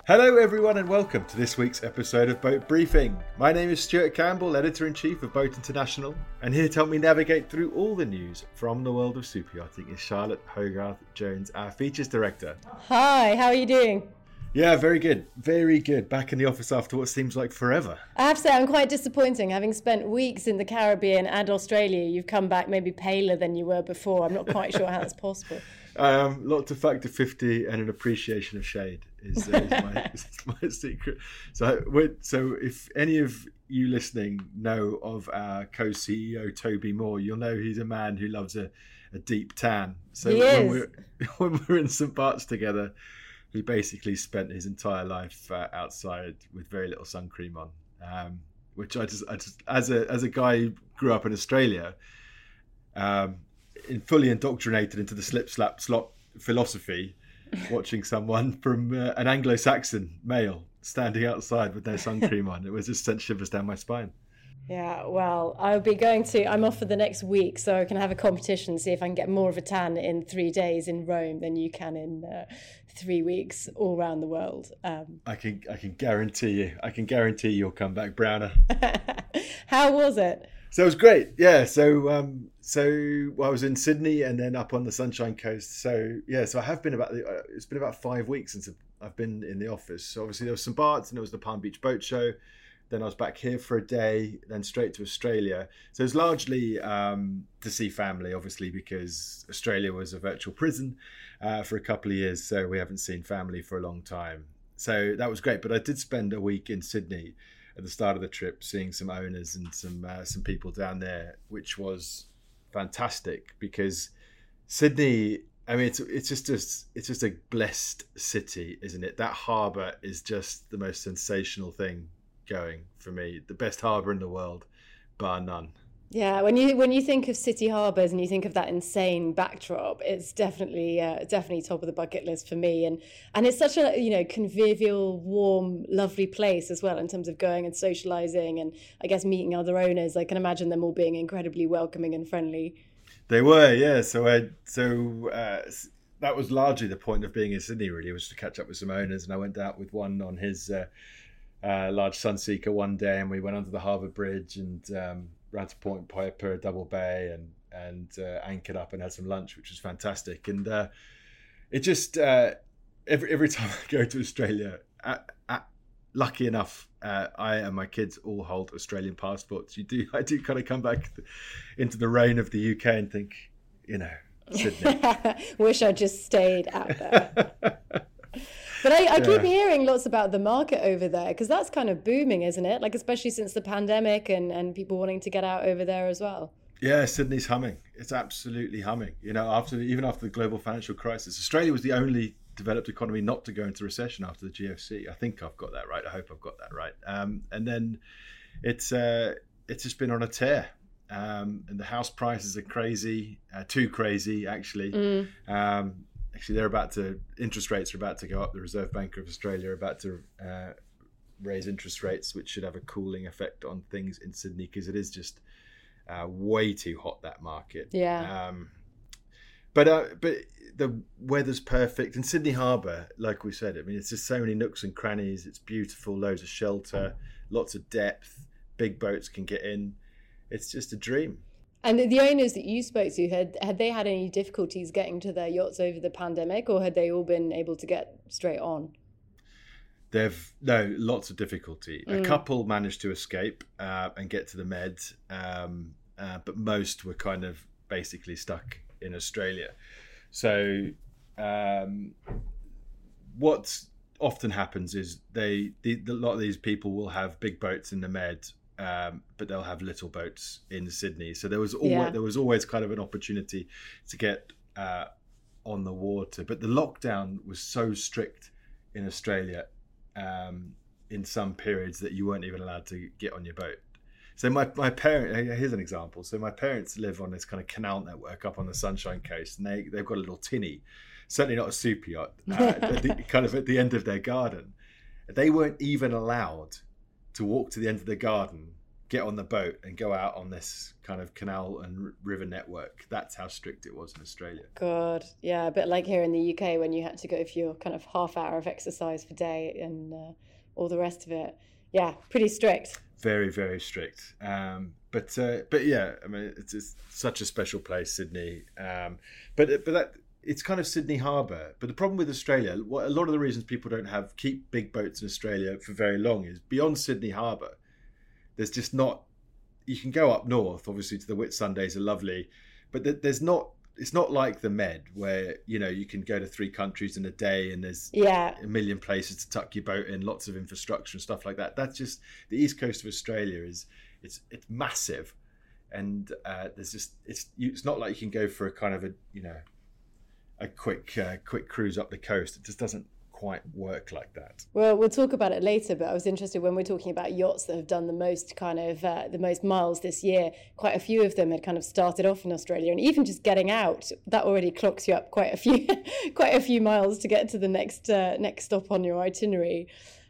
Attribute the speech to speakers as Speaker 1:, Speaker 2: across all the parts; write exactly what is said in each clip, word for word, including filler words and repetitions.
Speaker 1: Hello everyone and welcome to this week's episode of Boat Briefing. My name is Stuart Campbell, Editor-in-Chief of Boat International, and here to help me navigate through all the news from the world of super yachting is Charlotte Hogarth Jones, our Features Director.
Speaker 2: Hi, how are you doing?
Speaker 1: Yeah, very good, very good. Back in the office after what seems like forever.
Speaker 2: I have to say, I'm quite disappointing. Having spent weeks in the Caribbean and Australia, you've come back maybe paler than you were before. I'm not quite sure how that's possible.
Speaker 1: Um, lot to factor fifty and an appreciation of shade is, uh, is, my, is my secret. So, so if any of you listening know of our co-C E O Toby Moore, you'll know he's a man who loves a, a deep tan. So
Speaker 2: he
Speaker 1: when
Speaker 2: is.
Speaker 1: we're when we're in Saint Bart's together, he basically spent his entire life uh, outside with very little sun cream on, um, which I just, I just as a as a guy who grew up in Australia. Um, in fully indoctrinated into the slip slap slop philosophy, watching someone from uh, an Anglo-Saxon male standing outside with no sun cream on, it was just sent shivers down my spine.
Speaker 2: Yeah, well, I'll be going to, I'm off for the next week, so I can have a competition, see if I can get more of a tan in three days in Rome than you can in uh, three weeks all around the world. Um,
Speaker 1: I can I can guarantee you, I can guarantee you'll come back browner.
Speaker 2: How was it?
Speaker 1: So it was great, yeah. So um, so well, I was in Sydney and then up on the Sunshine Coast. So yeah, so I have been about uh, it's been about five weeks since I've been in the office. So obviously there was Saint Bart's and there was the Palm Beach Boat Show. Then I was back here for a day, then straight to Australia. So it was largely um, to see family, obviously, because Australia was a virtual prison uh, for a couple of years. So we haven't seen family for a long time. So that was great. But I did spend a week in Sydney at the start of the trip, seeing some owners and some uh, some people down there, which was fantastic because Sydney, I mean, it's it's just a, it's just a blessed city, isn't it? That harbour is just the most sensational thing going for me. The best harbour in the world, bar none.
Speaker 2: Yeah, when you when you think of city harbours and you think of that insane backdrop, it's definitely uh, definitely top of the bucket list for me. And and it's such a you know convivial, warm, lovely place as well in terms of going and socialising and I guess meeting other owners. I can imagine them all being incredibly welcoming and friendly.
Speaker 1: They were, yeah. So I so uh, that was largely the point of being in Sydney. Really, was to catch up with some owners, and I went out with one on his uh, uh, large Sunseeker one day, and we went under the Harbour Bridge and. Um, ran to Point Piper, Double Bay, and and uh, anchored up and had some lunch, which was fantastic. And uh, it just uh, every every time I go to Australia, at, at, lucky enough, uh, I and my kids all hold Australian passports. You do, I do kind of come back into the rain of the U K and think, you know, Sydney.
Speaker 2: Wish I just stayed out there. But I, I keep yeah. hearing lots about the market over there because that's kind of booming, isn't it? Like, especially since the pandemic and, and people wanting to get out over there as well.
Speaker 1: Yeah, Sydney's humming. It's absolutely humming. You know, after even after the global financial crisis, Australia was the only developed economy not to go into recession after the G F C. I think I've got that right. I hope I've got that right. Um, and then it's uh, it's just been on a tear. Um, and the house prices are crazy, uh, too crazy, actually. Mm. Um, Actually, they're about to, interest rates are about to go up. The Reserve Bank of Australia are about to uh, raise interest rates, which should have a cooling effect on things in Sydney because it is just uh, way too hot, that market.
Speaker 2: Yeah.
Speaker 1: Um, but uh, but the weather's perfect. And Sydney Harbour, like we said, I mean, it's just so many nooks and crannies. It's beautiful, loads of shelter, lots of depth. Big boats can get in. It's just a dream.
Speaker 2: And the owners that you spoke to, had had they had any difficulties getting to their yachts over the pandemic, or had they all been able to get straight on?
Speaker 1: They've no lots of difficulty. Mm. A couple managed to escape uh, and get to the Med, um, uh, but most were kind of basically stuck in Australia. So um, what often happens is they the, the, a lot of these people will have big boats in the Med. Um, but they'll have little boats in Sydney, so there was always yeah. there was always kind of an opportunity to get uh, on the water. But the lockdown was so strict in Australia um, in some periods that you weren't even allowed to get on your boat. So my my parent here's an example. So my parents live on this kind of canal network up on the Sunshine Coast, and they they've got a little tinny, certainly not a super yacht, uh, at the, kind of at the end of their garden. They weren't even allowed to walk to the end of the garden, get on the boat and go out on this kind of canal and r- river network. That's how strict it was in Australia.
Speaker 2: God, yeah, a bit like here in the U K when you had to go for your kind of half hour of exercise per day and uh, all the rest of it. Yeah, pretty strict.
Speaker 1: Very, very strict. Um, but uh, but yeah, I mean, it's, it's such a special place, Sydney. Um, but but that it's kind of Sydney Harbour. But the problem with Australia, what, a lot of the reasons people don't have keep big boats in Australia for very long is beyond Sydney Harbour. There's just not. You can go up north, obviously, to the Whitsundays are lovely, but th- there's not. It's not like the Med where, you know, you can go to three countries in a day and there's
Speaker 2: yeah.
Speaker 1: a million places to tuck your boat in, lots of infrastructure and stuff like that. That's just the east coast of Australia is it's it's massive, and uh, there's just it's it's not like you can go for a kind of a you know a quick uh, quick cruise up the coast. It just doesn't quite work like that.
Speaker 2: Well, we'll talk about it later, but I was interested when we're talking about yachts that have done the most kind of uh, the most miles this year. Quite a few of them had kind of started off in Australia, and even just getting out, that already clocks you up quite a few quite a few miles to get to the next uh, next stop on your itinerary.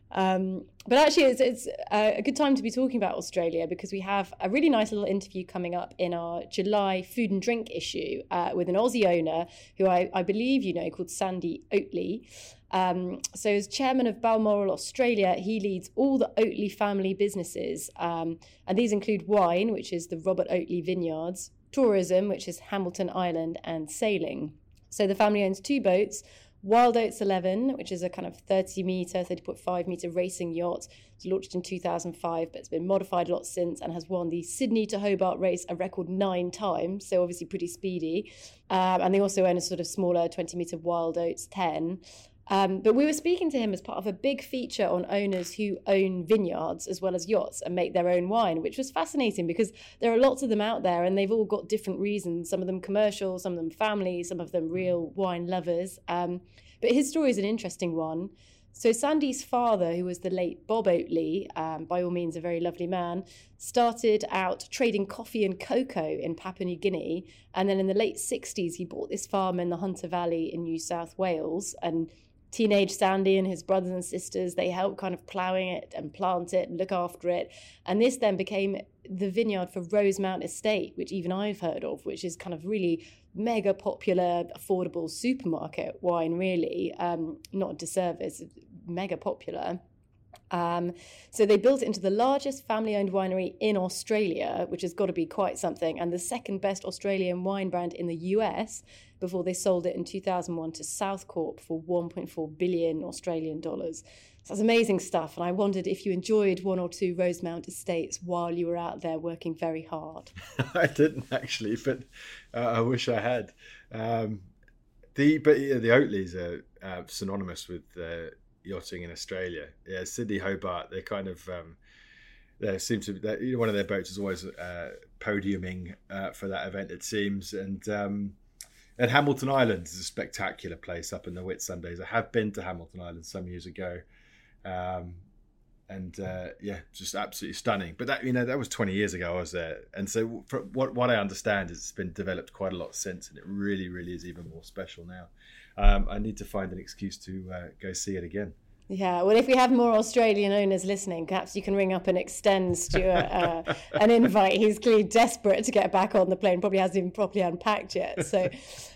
Speaker 2: Um, but actually, it's, it's a good time to be talking about Australia because we have a really nice little interview coming up in our July food and drink issue uh, with an Aussie owner who I, I believe you know called Sandy Oatley. Um, so as chairman of Balmoral Australia, he leads all the Oatley family businesses. Um, and these include wine, which is the Robert Oatley Vineyards, tourism, which is Hamilton Island, and sailing. So the family owns two boats, Wild Oats eleven, which is a kind of thirty metre, thirty point five metre racing yacht. It was launched in two thousand five, but it's been modified a lot since and has won the Sydney to Hobart race a record nine times, so obviously pretty speedy. Um, and they also own a sort of smaller twenty metre Wild Oats ten. Um, but we were speaking to him as part of a big feature on owners who own vineyards as well as yachts and make their own wine, which was fascinating because there are lots of them out there and they've all got different reasons. Some of them commercial, some of them family, some of them real wine lovers. Um, but his story is an interesting one. So Sandy's father, who was the late Bob Oatley, um, by all means a very lovely man, started out trading coffee and cocoa in Papua New Guinea. And then in the late sixties, he bought this farm in the Hunter Valley in New South Wales. And teenage Sandy and his brothers and sisters, they helped kind of ploughing it and plant it and look after it. And this then became the vineyard for Rosemount Estate, which even I've heard of, which is kind of really mega popular, affordable supermarket wine, really. Um, not a disservice, mega popular. Um, so they built it into the largest family-owned winery in Australia, which has got to be quite something, and the second best Australian wine brand in the U S before they sold it in two thousand one to South Corp for one point four billion Australian dollars. So that's amazing stuff, and I wondered if you enjoyed one or two Rosemount estates while you were out there working very hard.
Speaker 1: I didn't actually, but uh, I wish I had. Um, the but yeah, the Oatleys are uh, synonymous with uh, yachting in Australia. Yeah, Sydney Hobart. They kind of um, they seem to be, one of their boats is always uh, podiuming uh, for that event. It seems, and um, and Hamilton Island is a spectacular place up in the Whitsundays. I have been to Hamilton Island some years ago, um, and uh, yeah, just absolutely stunning. But that you know that was twenty years ago I was there, and so for what what I understand is it's been developed quite a lot since, and it really really is even more special now. Um, I need to find an excuse to uh, go see it again.
Speaker 2: Yeah, well, if we have more Australian owners listening, perhaps you can ring up and extend Stuart uh, an invite. He's clearly desperate to get back on the plane, probably hasn't even properly unpacked yet. So,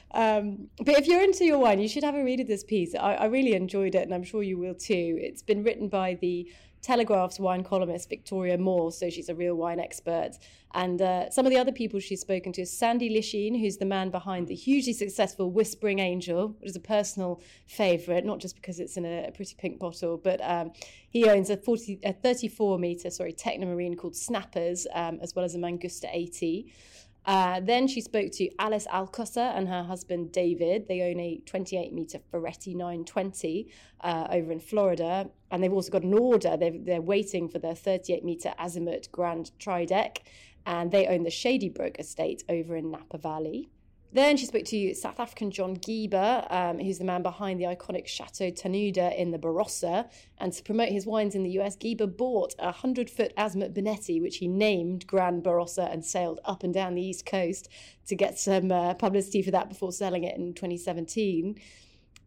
Speaker 2: um, but if you're into your wine, you should have a read of this piece. I, I really enjoyed it, and I'm sure you will too. It's been written by the Telegraph's wine columnist Victoria Moore, so she's a real wine expert. And uh, some of the other people she's spoken to is Sandy Lisheen, who's the man behind the hugely successful Whispering Angel, which is a personal favourite, not just because it's in a, a pretty pink bottle, but um, he owns a, forty, a thirty-four metre sorry, Technomarine called Snappers, um, as well as a Mangusta eighty. Uh, then she spoke to Alice Alcocer and her husband David. They own a twenty-eight metre Ferretti nine twenty uh, over in Florida. And they've also got an order. They're, they're waiting for their thirty-eight metre Azimut Grand Trideck. And they own the Shady Brook estate over in Napa Valley. Then she spoke to South African John Gieber, um, who's the man behind the iconic Chateau Tanuda in the Barossa. And to promote his wines in the U S, Gieber bought a hundred-foot Azimut Bonetti, which he named Grand Barossa, and sailed up and down the East Coast to get some uh, publicity for that before selling it in twenty seventeen.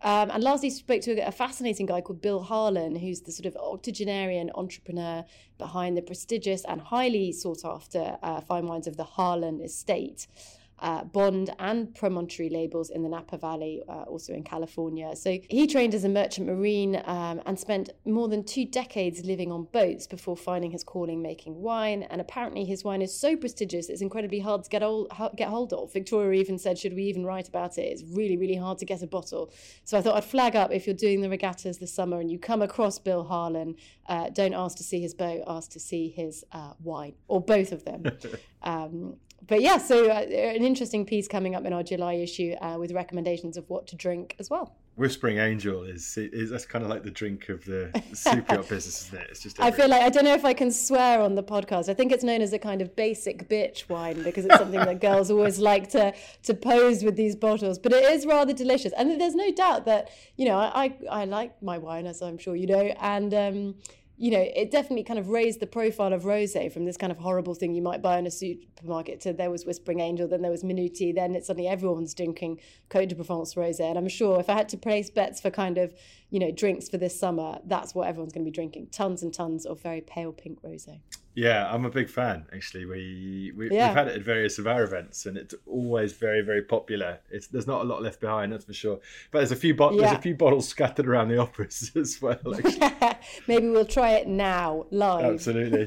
Speaker 2: Um, and lastly, spoke to a fascinating guy called Bill Harlan, who's the sort of octogenarian entrepreneur behind the prestigious and highly sought after uh, fine wines of the Harlan Estate. Uh, Bond and Promontory labels in the Napa Valley, uh, also in California. So he trained as a merchant marine um, and spent more than two decades living on boats before finding his calling making wine. And apparently his wine is so prestigious, it's incredibly hard to get, old, get hold of. Victoria even said, should we even write about it? It's really, really hard to get a bottle. So I thought I'd flag up, if you're doing the regattas this summer and you come across Bill Harlan, uh, don't ask to see his boat, ask to see his uh, wine, or both of them. um, But yeah, so uh, an interesting piece coming up in our July issue uh, with recommendations of what to drink as well.
Speaker 1: Whispering Angel is, is that's kind of like the drink of the super yacht business, isn't it? It's just.
Speaker 2: I feel like I don't know if I can swear on the podcast. I think it's known as a kind of basic bitch wine because it's something that girls always like to to pose with these bottles. But it is rather delicious, and there's no doubt that you know I I, I like my wine, as I'm sure you know, and. Um, You know, it definitely kind of raised the profile of rosé from this kind of horrible thing you might buy in a supermarket to there was Whispering Angel, then there was Minuti, then it's suddenly everyone's drinking Côte de Provence rosé. And I'm sure if I had to place bets for kind of, you know, drinks for this summer, that's what everyone's going to be drinking. Tons and tons of very pale pink rosé. Yeah,
Speaker 1: I'm a big fan, actually. We, we,
Speaker 2: yeah.
Speaker 1: We've had it at various of our events, and it's always very, very popular. It's There's not a lot left behind, that's for sure. But there's a few, bo- yeah. there's a few bottles scattered around the operas as well.
Speaker 2: Maybe we'll try it now, live.
Speaker 1: Absolutely.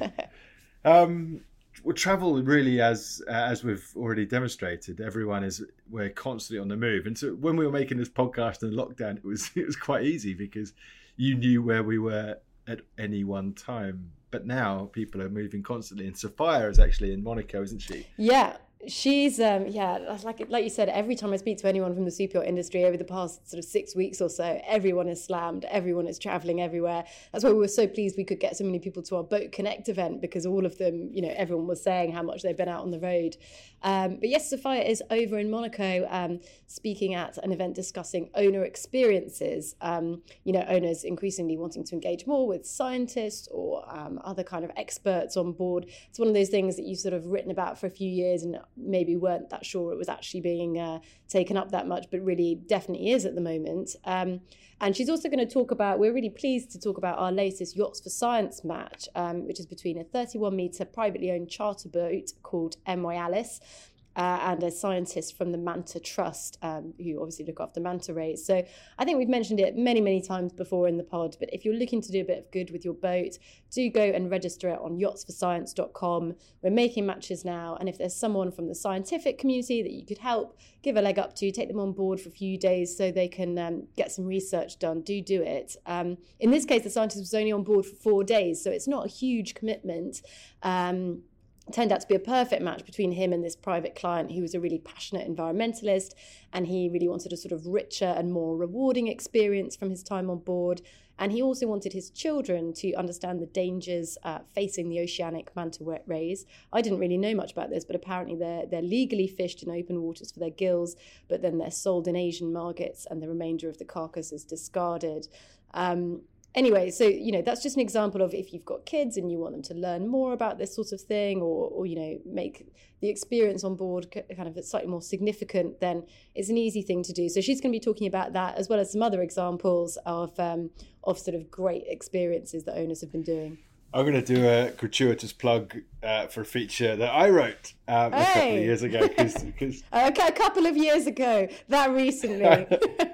Speaker 1: um, well, travel really, as as we've already demonstrated, everyone is we're constantly on the move. And so when we were making this podcast in lockdown, it was it was quite easy because you knew where we were at any one time. But now people are moving constantly, and Sophia is actually in Monaco, isn't she?
Speaker 2: Yeah, she's um, yeah, like like you said. Every time I speak to anyone from the super yacht industry over the past sort of six weeks or so, everyone is slammed. Everyone is traveling everywhere. That's why we were so pleased we could get so many people to our Boat Connect event, because all of them, you know, everyone was saying how much they've been out on the road. Um, but yes, Sophia is over in Monaco, um, speaking at an event discussing owner experiences. Um, you know, owners increasingly wanting to engage more with scientists or um, other kind of experts on board. It's one of those things that you've sort of written about for a few years and maybe weren't that sure it was actually being uh, taken up that much, but really definitely is at the moment. Um, and she's also going to talk about, we're really pleased to talk about our latest Yachts for Science match, um, which is between a thirty-one metre privately owned charter boat called M Y Alice Uh, and a scientist from the Manta Trust, um, who obviously look after manta rays. So I think we've mentioned it many, many times before in the pod, but if you're looking to do a bit of good with your boat, do go and register it on yachts for science dot com. We're making matches now, and if there's someone from the scientific community that you could help, give a leg up to, take them on board for a few days so they can um, get some research done, do do it. Um, in this case, the scientist was only on board for four days, so it's not a huge commitment. Um, turned out to be a perfect match between him and this private client who was a really passionate environmentalist, and he really wanted a sort of richer and more rewarding experience from his time on board. And he also wanted his children to understand the dangers uh, facing the oceanic manta rays. I didn't really know much about this, but apparently they're, they're legally fished in open waters for their gills, but then they're sold in Asian markets and the remainder of the carcass is discarded. Um, Anyway, so, you know, that's just an example of if you've got kids and you want them to learn more about this sort of thing, or, or you know, make the experience on board kind of slightly more significant, then it's an easy thing to do. So she's going to be talking about that, as well as some other examples of um, of sort of great experiences that owners have been doing.
Speaker 1: I'm going to do a gratuitous plug uh, for a feature that I wrote um, hey. a couple of years ago. Cause, cause...
Speaker 2: Okay, a couple of years ago, that recently.
Speaker 1: I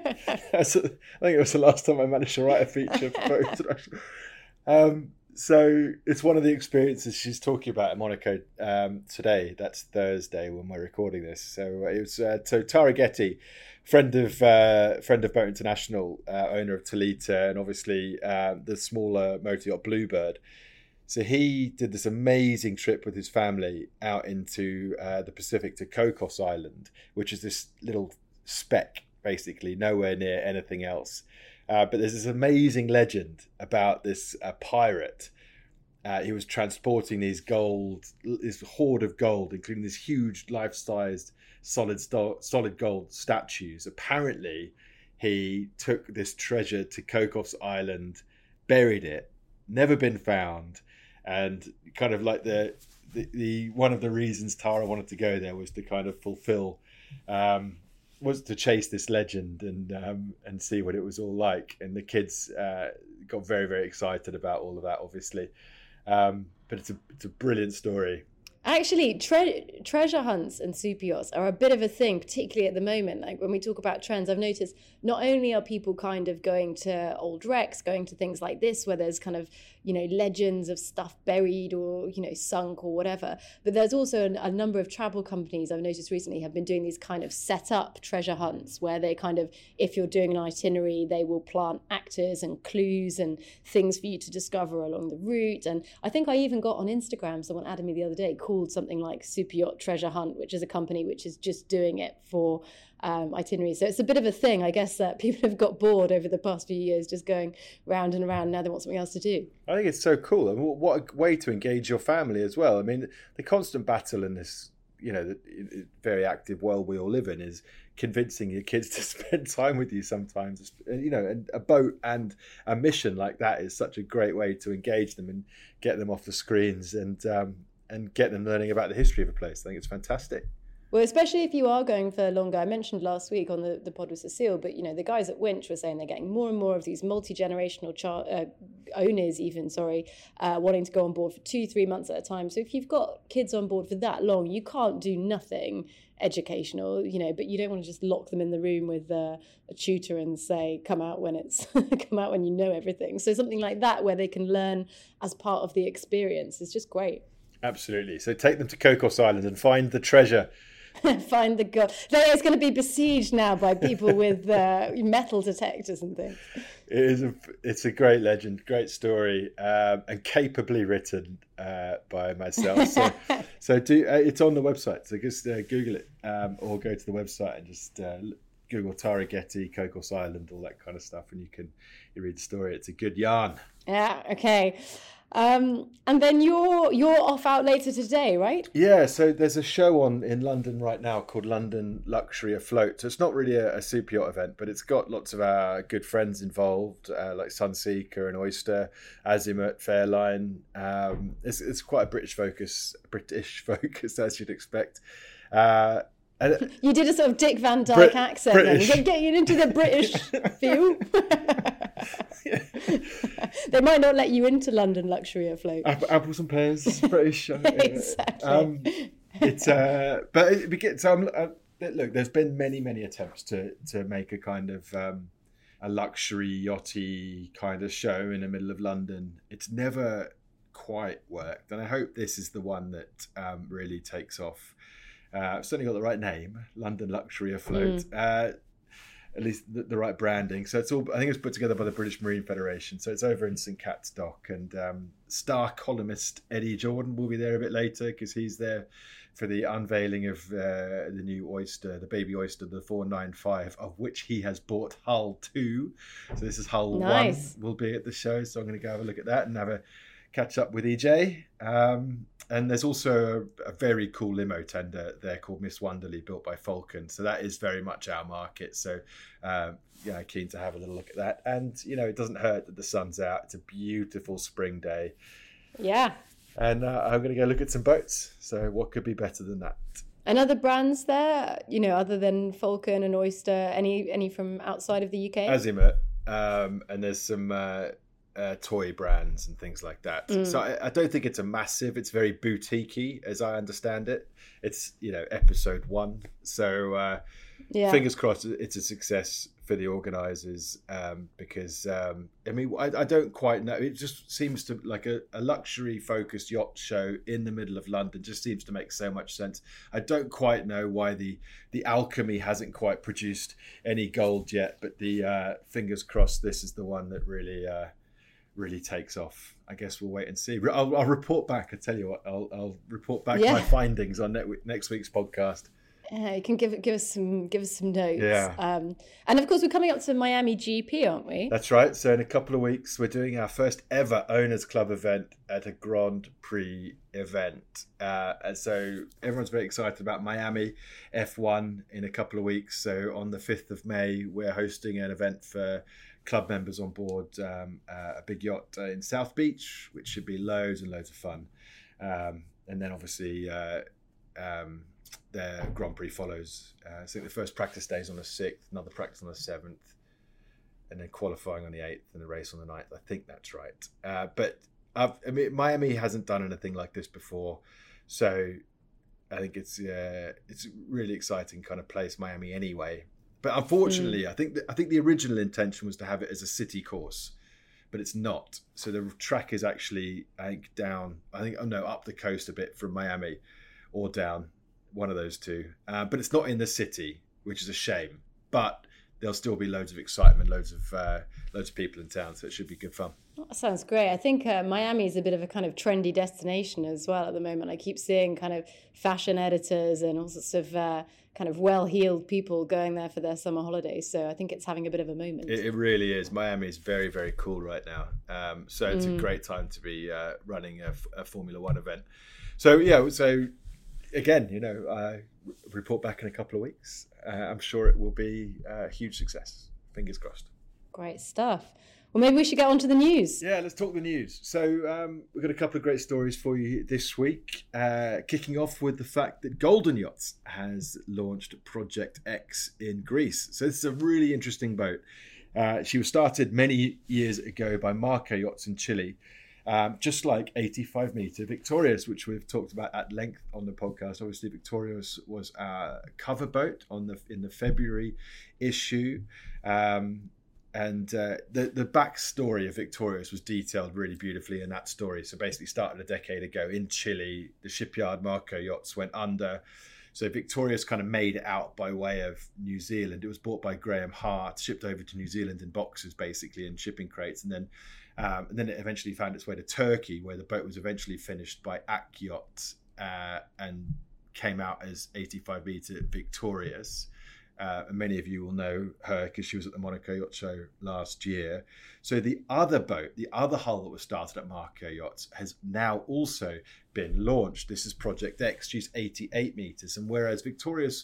Speaker 1: think it was the last time I managed to write a feature for Boat International. Um, so it's one of the experiences she's talking about in Monaco um, today. That's Thursday when we're recording this. So it was uh, so Tara Getty, friend of uh, friend of Boat International, uh, owner of Talita, and obviously uh, the smaller motor yacht Bluebird. So he did this amazing trip with his family out into uh, the Pacific to Cocos Island, which is this little speck, basically, nowhere near anything else. Uh, but there's this amazing legend about this uh, pirate. Uh, he was transporting these gold, this hoard of gold, including these huge life-sized solid st- solid gold statues. Apparently, he took this treasure to Cocos Island, buried it, never been found. And kind of like the, the the one of the reasons Tara wanted to go there was to kind of fulfill um, was to chase this legend and um, and see what it was all like. And the kids uh, got very very excited about all of that, obviously. Um, but it's a it's a brilliant story.
Speaker 2: Actually, tre- treasure hunts and super yachts are a bit of a thing, particularly at the moment. Like when we talk about trends, I've noticed not only are people kind of going to old wrecks, going to things like this where there's kind of, you know, legends of stuff buried or, you know, sunk or whatever, but there's also a, a number of travel companies I've noticed recently have been doing these kind of set up treasure hunts where they kind of, if you're doing an itinerary, they will plant actors and clues and things for you to discover along the route. And I think I even got on Instagram, someone added me the other day, called something like Super Yacht Treasure Hunt, which is a company which is just doing it for um, itineraries. So it's a bit of a thing. I guess that people have got bored over the past few years just going round and around. Now they want something else to do.
Speaker 1: I think it's so cool. I mean, what a way to engage your family as well. I mean, the constant battle in this, you know, the very active world we all live in is convincing your kids to spend time with you sometimes. You know, and a boat and a mission like that is such a great way to engage them and get them off the screens and um, and get them learning about the history of a place. I think it's fantastic.
Speaker 2: Well, especially if you are going for longer. I mentioned last week on the, the pod with Cecile, but, you know, the guys at Winch were saying they're getting more and more of these multi-generational char- uh, owners even, sorry, uh, wanting to go on board for two, three months at a time. So if you've got kids on board for that long, you can't do nothing educational, you know, but you don't want to just lock them in the room with uh, a tutor and say, come out when it's, come out when you know everything. So something like that where they can learn as part of the experience is just great.
Speaker 1: Absolutely. So take them to Cocos Island and find the treasure.
Speaker 2: Find the gold. It's going to be besieged now by people with uh, metal detectors and things.
Speaker 1: It is a, it's a great legend, great story, um, and capably written uh, by myself. So, so do uh, it's on the website. So just uh, Google it um, or go to the website and just uh, Google Tara Getty, Cocos Island, all that kind of stuff, and you can you read the story. It's a good yarn.
Speaker 2: Yeah. Okay. Um, and then you're you're off out later today, right?
Speaker 1: Yeah, so there's a show on in London right now called London Luxury Afloat. So it's not really a, a super yacht event, but it's got lots of our good friends involved, uh, like Sunseeker and Oyster, Azimut, Fairline. Um, it's it's quite a British focus, British focus as you'd expect. Uh, and
Speaker 2: you did a sort of Dick Van Dyke Brit- accent,
Speaker 1: British.
Speaker 2: Then. Get you into the British feel. They might not let you into London Luxury Afloat.
Speaker 1: Apples and pears, British.
Speaker 2: Exactly.
Speaker 1: Um, it's uh, but it begins. So I'm, uh, look, there's been many, many attempts to to make a kind of um, a luxury yachty kind of show in the middle of London. It's never quite worked, and I hope this is the one that um, really takes off. Uh, I've certainly got the right name, London Luxury Afloat. Mm. Uh, at least the, the right branding. So it's all, I think it's put together by the British Marine Federation. So it's over in Saint Cat's Dock, and um, star columnist Eddie Jordan will be there a bit later because he's there for the unveiling of uh, the new Oyster, the baby Oyster, the four ninety-five, of which he has bought hull two. So this is hull
Speaker 2: nice.
Speaker 1: one will be at the show. So I'm going to go have a look at that and have a catch up with E J. Um, and there's also a, a very cool limo tender there called Miss Wonderly, built by Falcon. So that is very much our market. So um, yeah, keen to have a little look at that. And you know, it doesn't hurt that the sun's out. It's a beautiful spring day.
Speaker 2: Yeah.
Speaker 1: And uh, I'm going to go look at some boats. So what could be better than that?
Speaker 2: And other brands there, you know, other than Falcon and Oyster, any any from outside of the U K?
Speaker 1: Azimut, um, and there's some uh, uh, toy brands and things like that. Mm. So I, I don't think it's a massive. It's very boutique-y, as I understand it. It's, you know, episode one. So uh, yeah. Fingers crossed it's a success for the organisers, um, because um, I mean I, I don't quite know. It just seems to like a, a luxury focused yacht show in the middle of London just seems to make so much sense. I don't quite know why the the Alchemy hasn't quite produced any gold yet, but the uh, fingers crossed this is the one that really uh, really takes off. I guess we'll wait and see. I'll, I'll report back. I tell you what, I'll, I'll report back yeah. my findings on next week's podcast.
Speaker 2: Yeah, you can give give us some give us some notes.
Speaker 1: Yeah.
Speaker 2: Um, and of course, we're coming up to Miami G P, aren't we?
Speaker 1: That's right. So in a couple of weeks, we're doing our first ever Owners Club event at a Grand Prix event. Uh, and so everyone's very excited about Miami F one in a couple of weeks. So on the fifth of May, we're hosting an event for club members on board um, uh, a big yacht uh, in South Beach, which should be loads and loads of fun. Um, and then obviously... Uh, um, their Grand Prix follows. Uh, I think the first practice day is on the sixth, another practice on the seventh, and then qualifying on the eighth and the race on the ninth. I think that's right. Uh, but I've, I mean, Miami hasn't done anything like this before, so I think it's uh, it's a really exciting kind of place, Miami, anyway. But unfortunately, mm. I think the, I think the original intention was to have it as a city course, but it's not. So the track is actually, I think, down. I think oh no, up the coast a bit from Miami, or down, one of those two. Uh, but it's not in the city, which is a shame. But there'll still be loads of excitement, loads of uh, loads of people in town, so it should be good fun.
Speaker 2: That sounds great. I think uh, Miami is a bit of a kind of trendy destination as well at the moment. I keep seeing kind of fashion editors and all sorts of uh, kind of well-heeled people going there for their summer holidays. So I think it's having a bit of a moment.
Speaker 1: It, it really is. Miami is very, very cool right now. Um, so it's mm. a great time to be uh, running a, a Formula One event. So, yeah, so again, you know, uh, report back in a couple of weeks. Uh, I'm sure it will be a huge success. Fingers crossed.
Speaker 2: Great stuff. Well, maybe we should get on to the news.
Speaker 1: Yeah, let's talk the news. So um, we've got a couple of great stories for you this week. Uh, kicking off with the fact that Golden Yachts has launched Project X in Greece. So this is a really interesting boat. Uh, she was started many years ago by Marco Yachts in Chile, um, just like eighty-five meter Victorious, which we've talked about at length on the podcast. Obviously, Victorious was our cover boat on the in the February issue. Um, And uh, the the backstory of Victorious was detailed really beautifully in that story. So basically started a decade ago in Chile. The shipyard Marco Yachts went under. So Victorious kind of made it out by way of New Zealand. It was bought by Graham Hart, shipped over to New Zealand in boxes, basically, in shipping crates. And then um, and then it eventually found its way to Turkey, where the boat was eventually finished by Ak Yacht uh, and came out as eighty-five meter Victorious. Uh, and many of you will know her because she was at the Monaco Yacht Show last year. So the other boat, the other hull that was started at Marco Yachts has now also been launched. This is Project X. She's eighty-eight metres. And whereas Victorious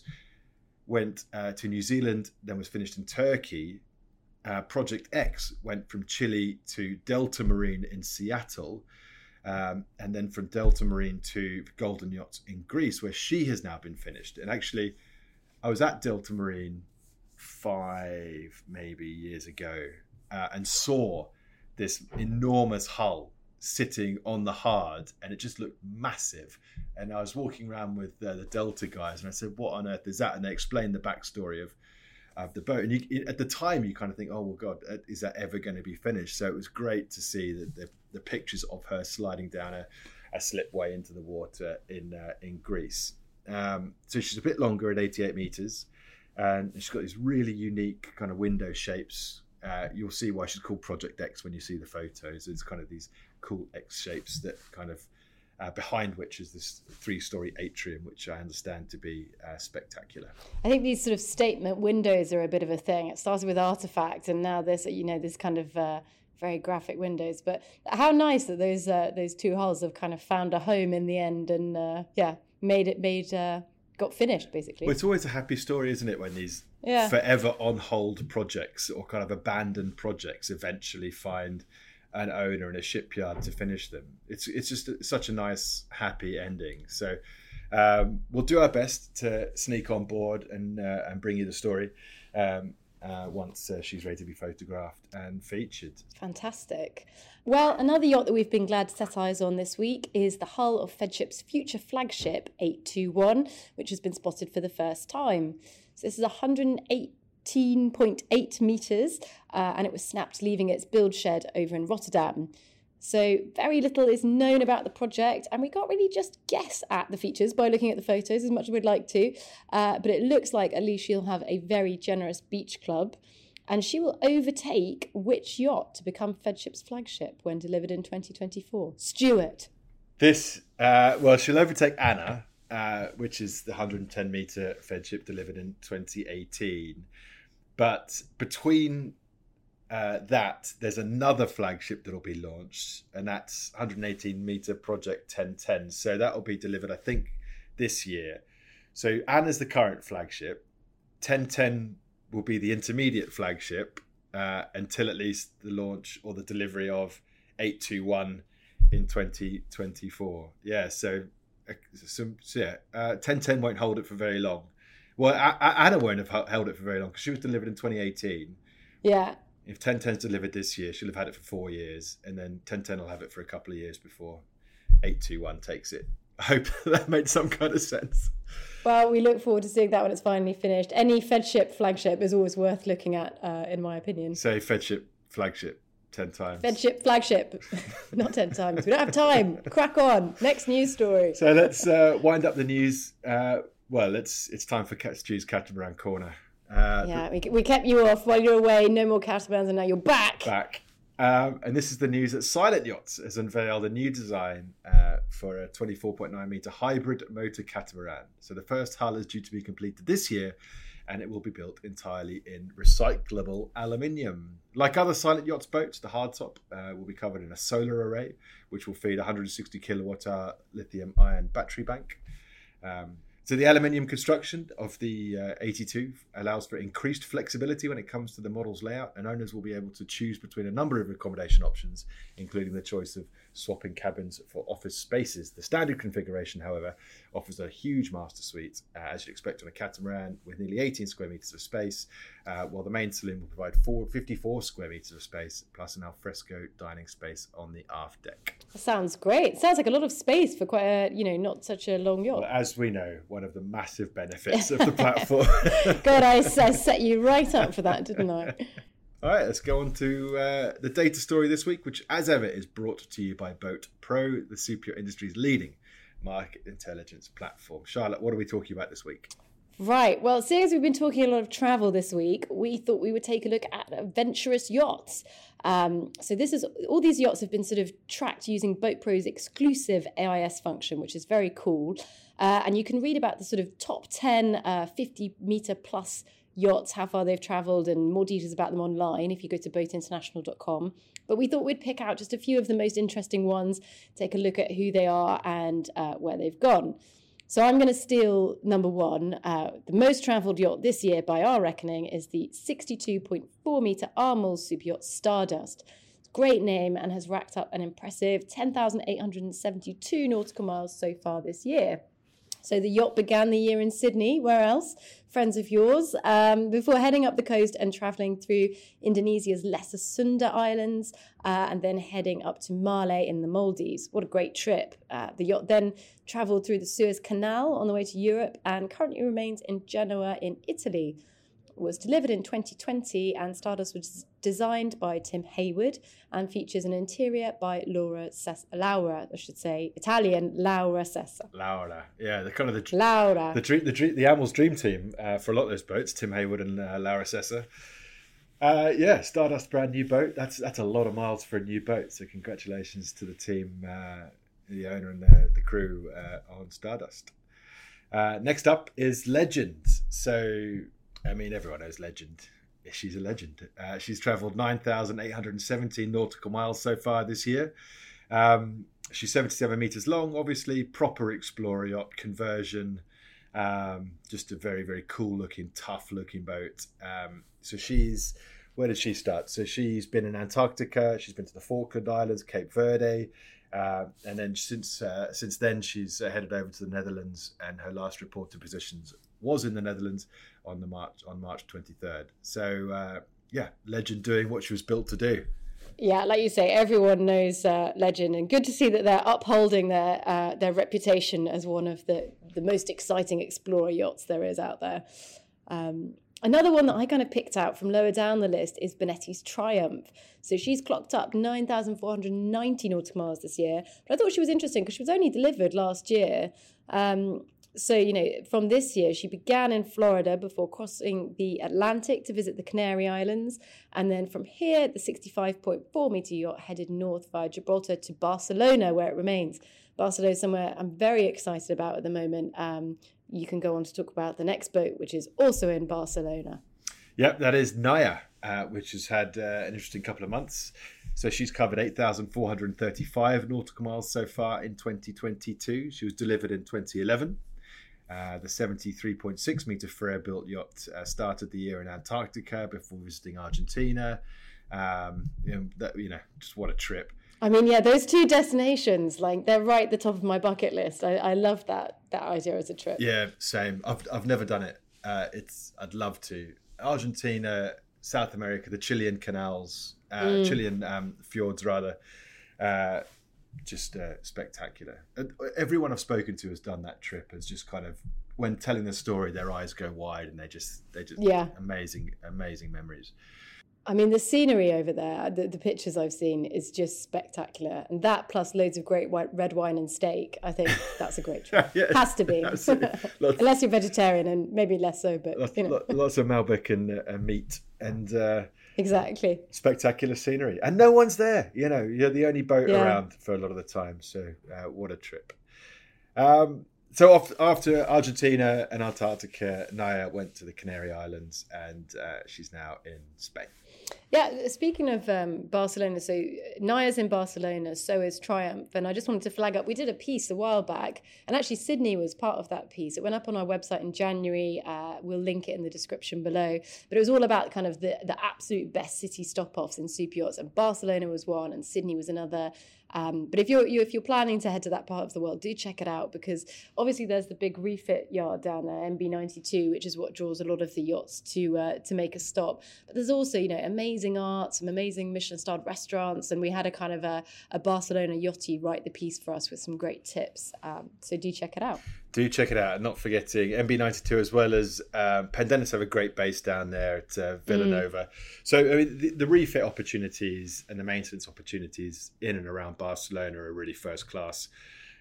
Speaker 1: went uh, to New Zealand, then was finished in Turkey, uh, Project X went from Chile to Delta Marine in Seattle, um, and then from Delta Marine to Golden Yachts in Greece, where she has now been finished. And actually, I was at Delta Marine five, maybe years ago, uh, and saw this enormous hull sitting on the hard, and it just looked massive. And I was walking around with uh, the Delta guys, and I said, "What on earth is that?" And they explained the backstory of of the boat. And you, at the time, you kind of think, "Oh well, God, is that ever going to be finished?" So it was great to see the the, the pictures of her sliding down a, a slipway into the water in uh, in Greece. Um, so she's a bit longer at eighty-eight meters, and she's got these really unique kind of window shapes. Uh, you'll see why she's called Project X when you see the photos. It's kind of these cool X shapes that kind of uh, behind which is this three-story atrium, which I understand to be uh, spectacular.
Speaker 2: I think these sort of statement windows are a bit of a thing. It started with Artifact, and now there's, you know, this kind of uh, very graphic windows. But how nice that those uh, those two hulls have kind of found a home in the end, and uh, yeah. made it made uh, got finished basically.
Speaker 1: Well, it's always a happy story, isn't it, when these yeah. forever on hold projects or kind of abandoned projects eventually find an owner in a shipyard to finish them. It's it's just a, such a nice happy ending. So um, we'll do our best to sneak on board and uh, and bring you the story um, uh, once uh, she's ready to be photographed and featured.
Speaker 2: Fantastic. Well, another yacht that we've been glad to set eyes on this week is the hull of Fedship's future flagship eight two one, which has been spotted for the first time. So this is one hundred eighteen point eight metres, uh, and it was snapped leaving its build shed over in Rotterdam. So very little is known about the project, and we can't really just guess at the features by looking at the photos as much as we'd like to. Uh, but it looks like at least she'll have a very generous beach club, and she will overtake which yacht to become Fedship's flagship when delivered in twenty twenty-four? Stuart.
Speaker 1: This, uh, well, she'll overtake Anna, uh, which is the one hundred ten metre Fedship delivered in twenty eighteen. But between uh, that, there's another flagship that'll be launched, and that's one hundred eighteen metre Project ten ten. So that'll be delivered, I think, this year. So Anna's the current flagship. ten ten will be the intermediate flagship uh, until at least the launch or the delivery of eight two one in twenty twenty-four. Yeah, so uh, some, so yeah, uh, ten ten won't hold it for very long. Well, a- a- Anna won't have held it for very long because she was delivered in twenty eighteen.
Speaker 2: Yeah.
Speaker 1: If ten ten's delivered this year, she'll have had it for four years, and then ten ten will have it for a couple of years before eight two one takes it. I hope that made some kind of sense.
Speaker 2: Well, we look forward to seeing that when it's finally finished. Any Fedship flagship is always worth looking at, uh, in my opinion.
Speaker 1: Say Fedship flagship ten times.
Speaker 2: Fedship flagship, not ten times. We don't have time. Crack on. Next news story.
Speaker 1: So let's uh, wind up the news. Uh, well, it's it's time for Cat Stew's Catamaran Corner. Uh,
Speaker 2: yeah, we, we kept you off while you're away. No more catamarans, and now you're back.
Speaker 1: Back. Um, and this is the news that Silent Yachts has unveiled a new design uh, for a twenty-four point nine metre hybrid motor catamaran. So the first hull is due to be completed this year, and it will be built entirely in recyclable aluminium. Like other Silent Yachts boats, the hardtop uh, will be covered in a solar array, which will feed a one hundred sixty kilowatt hour lithium ion battery bank. Um, So the aluminium construction of the uh, eighty-two allows for increased flexibility when it comes to the model's layout, and owners will be able to choose between a number of accommodation options, including the choice of swapping cabins for office spaces. The standard configuration, however, offers a huge master suite, uh, as you'd expect on a catamaran, with nearly eighteen square metres of space, uh, while the main saloon will provide four, fifty-four square metres of space, plus an alfresco dining space on the aft deck.
Speaker 2: That sounds great. Sounds like a lot of space for quite a, you know, not such a long yacht.
Speaker 1: Well, as we know, one of the massive benefits of the platform.
Speaker 2: God, I, I set you right up for that, didn't I?
Speaker 1: All right, let's go on to uh, the data story this week, which, as ever, is brought to you by Boat Pro, the superyacht industry's leading market intelligence platform. Charlotte, what are we talking about this week?
Speaker 2: Right. Well, seeing as we've been talking a lot of travel this week, we thought we would take a look at adventurous yachts. Um, so this is all these yachts have been sort of tracked using Boat Pro's exclusive A I S function, which is very cool. Uh, and you can read about the sort of top ten uh, fifty metre plus yachts, how far they've travelled, and more details about them online if you go to boat international dot com. But we thought we'd pick out just a few of the most interesting ones, take a look at who they are and uh, where they've gone. So I'm going to steal number one. Uh, the most travelled yacht this year, by our reckoning, is the sixty-two point four metre Armel superyacht Stardust. It's a great name and has racked up an impressive ten thousand eight hundred seventy-two nautical miles so far this year. So the yacht began the year in Sydney. Where else? Friends of yours. Um, before heading up the coast and travelling through Indonesia's Lesser Sunda Islands uh, and then heading up to Malé in the Maldives. What a great trip. Uh, the yacht then travelled through the Suez Canal on the way to Europe and currently remains in Genoa in Italy. It was delivered in twenty twenty, and Stardust was designed by Tim Hayward and features an interior by Laura Ses- Laura, I should say, Italian Laura Sessa.
Speaker 1: Laura, yeah, the kind of the
Speaker 2: Laura,
Speaker 1: the dream, the dream, the Amel's dream team uh, for a lot of those boats. Tim Hayward and uh, Laura Sessa. Uh, yeah, Stardust, brand new boat. That's that's a lot of miles for a new boat. So congratulations to the team, uh, the owner and the, the crew uh, on Stardust. Uh, next up is Legend. So. I mean, everyone knows Legend. She's a legend. Uh, she's travelled nine thousand eight hundred seventeen nautical miles so far this year. Um, she's seventy-seven metres long, obviously. Proper explorer yacht conversion. Um, just a very, very cool looking, tough looking boat. Um, so she's, where did she start? So she's been in Antarctica. She's been to the Falkland Islands, Cape Verde. Uh, and then since uh, since then, she's uh, headed over to the Netherlands, and her last reported positions was in the Netherlands on the March on March twenty-third. So uh, yeah, Legend doing what she was built to do.
Speaker 2: Yeah, like you say, everyone knows uh, Legend, and good to see that they're upholding their uh, their reputation as one of the the most exciting explorer yachts there is out there. Um, Another one that I kind of picked out from lower down the list is Bonetti's Triumph. So she's clocked up nine thousand four hundred ninety nautical miles this year. But I thought she was interesting because she was only delivered last year. Um, so, you know, from this year, she began in Florida before crossing the Atlantic to visit the Canary Islands. And then from here, the sixty-five point four metre yacht headed north via Gibraltar to Barcelona, where it remains. Barcelona is somewhere I'm very excited about at the moment. Um, you can go on to talk about the next boat, which is also in Barcelona.
Speaker 1: Yep, that is Naya, uh, which has had uh, an interesting couple of months. So she's covered eight thousand four hundred thirty-five nautical miles so far in twenty twenty-two. She was delivered in twenty eleven. Uh, the seventy-three point six metre Freyr-built yacht uh, started the year in Antarctica before visiting Argentina. Um, you know, that, you know, just what a trip.
Speaker 2: I mean, yeah, those two destinations, like they're right at the top of my bucket list. I, I love that that idea as a trip.
Speaker 1: Yeah, same. I've I've never done it. Uh, it's I'd love to. Argentina, South America, the Chilean canals, uh, mm. Chilean um, fjords rather, uh, just uh, spectacular. Everyone I've spoken to has done that trip. Has just kind of, when telling the story, their eyes go wide and they just they just
Speaker 2: yeah.
Speaker 1: amazing amazing memories.
Speaker 2: I mean, the scenery over there, the, the pictures I've seen is just spectacular. And that plus loads of great white, red wine and steak, I think that's a great trip. yeah, Has to be. Unless you're vegetarian, and maybe less so, but
Speaker 1: lots,
Speaker 2: you know.
Speaker 1: lots of Malbec and, uh, and meat and uh,
Speaker 2: exactly
Speaker 1: spectacular scenery. And no one's there. You know, you're the only boat
Speaker 2: yeah.
Speaker 1: around for a lot of the time. So uh, what a trip. Um, so after, after Argentina and Antarctica, Naya went to the Canary Islands and uh, she's now in Spain.
Speaker 2: Yeah, speaking of um, Barcelona, so Naya's in Barcelona, so is Triumph. And I just wanted to flag up, we did a piece a while back, and actually Sydney was part of that piece. It went up on our website in January. Uh, we'll link it in the description below. But it was all about kind of the, the absolute best city stop-offs in super yachts. And Barcelona was one, and Sydney was another. Um, but if you're you, if you're planning to head to that part of the world, do check it out, because obviously there's the big refit yard down there, M B ninety-two, which is what draws a lot of the yachts to uh, to make a stop. But there's also, you know, amazing art, some amazing Michelin-starred restaurants, and we had a kind of a, a Barcelona yachty write the piece for us with some great tips. Um, so do check it out.
Speaker 1: Do check it out, and not forgetting M B ninety-two, as well as um, Pendennis have a great base down there at uh, Villanova. Mm. So I mean, the, the refit opportunities and the maintenance opportunities in and around Barcelona are really first class.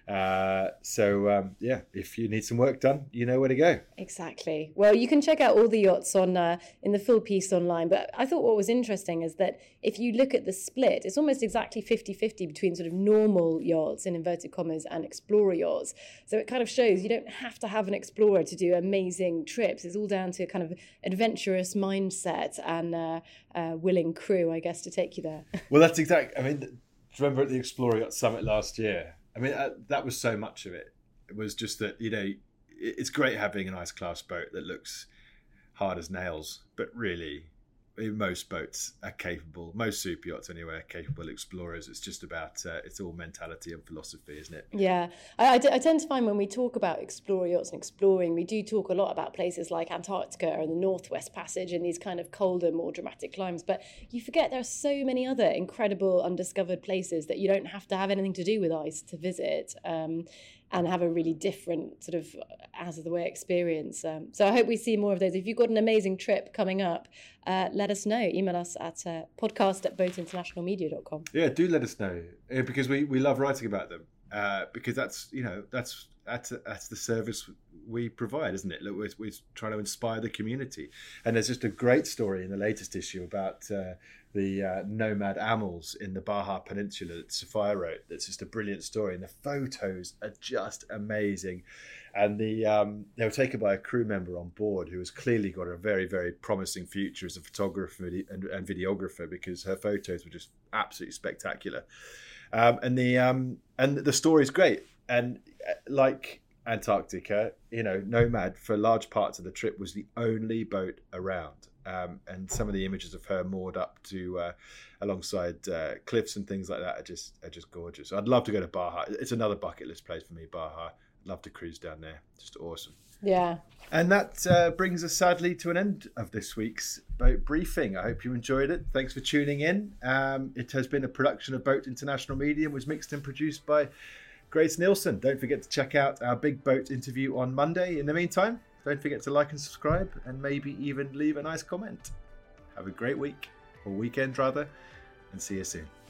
Speaker 1: Uh, so um, yeah, if you need some work done, you know where to go.
Speaker 2: Exactly. Well, you can check out all the yachts on uh, in the full piece online. But I thought what was interesting is that if you look at the split, it's almost exactly fifty-fifty between sort of normal yachts, in inverted commas, and explorer yachts. So it kind of shows you don't have to have an explorer to do amazing trips. It's all down to a kind of adventurous mindset and uh, uh, willing crew, I guess, to take you there.
Speaker 1: Well, that's exactly. I mean, remember at the Explorer Yacht Summit last year? I mean, uh, that was so much of it. It was just that, you know, it's great having a nice class boat that looks hard as nails, but really, I mean, most boats are capable, most super yachts anyway, are capable explorers. It's just about, uh, it's all mentality and philosophy, isn't it?
Speaker 2: Yeah. I, I, I tend to find when we talk about explorer yachts and exploring, we do talk a lot about places like Antarctica and the Northwest Passage and these kind of colder, more dramatic climes. But you forget there are so many other incredible undiscovered places that you don't have to have anything to do with ice to visit. Um, and have a really different sort of as of the way experience. Um, so I hope we see more of those. If you've got an amazing trip coming up, uh, let us know. Email us at uh, podcast at boat international media dot com.
Speaker 1: Yeah, do let us know, because we, we love writing about them, uh, because that's, you know, that's, that's, that's the service we provide, isn't it? We're, we're trying to inspire the community. And there's just a great story in the latest issue about uh, the uh, nomad Amels in the Baja Peninsula that Sophia wrote. That's just a brilliant story, and the photos are just amazing. And the um, they were taken by a crew member on board who has clearly got a very, very promising future as a photographer and, and videographer, because her photos were just absolutely spectacular. Um, and the um, and the story is great. And like Antarctica, you know, Nomad for large parts of the trip was the only boat around. Um, and some of the images of her moored up to uh, alongside uh, cliffs and things like that are just are just gorgeous. I'd love to go to Baja. It's another bucket list place for me, Baja. I'd love to cruise down there. Just awesome.
Speaker 2: Yeah.
Speaker 1: And that uh, brings us sadly to an end of this week's boat briefing. I hope you enjoyed it. Thanks for tuning in. Um, it has been a production of Boat International Media and was mixed and produced by Grace Nielsen. Don't forget to check out our big boat interview on Monday. In the meantime, don't forget to like and subscribe, and maybe even leave a nice comment. Have a great week, or weekend rather, and see you soon.